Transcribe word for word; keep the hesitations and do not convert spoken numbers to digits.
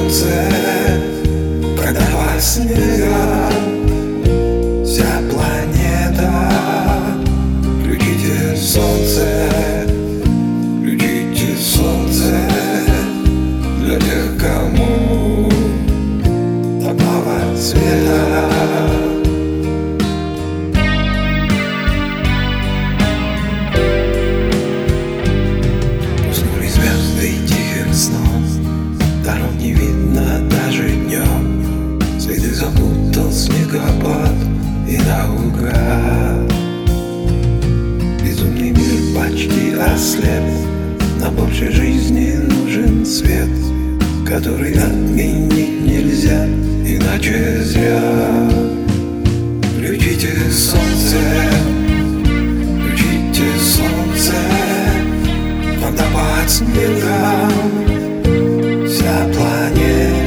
солнце, продавай снега. Вся планета, включите солнце, включите солнце для тех, кому такого цвета. Дорог не видно даже днем, следы запутал снегопад и наугад. Безумный мир почти ослеп, на большей жизни нужен свет, который отменить нельзя, иначе зря. Включите солнце, включите солнце, водопад снега. Вся планета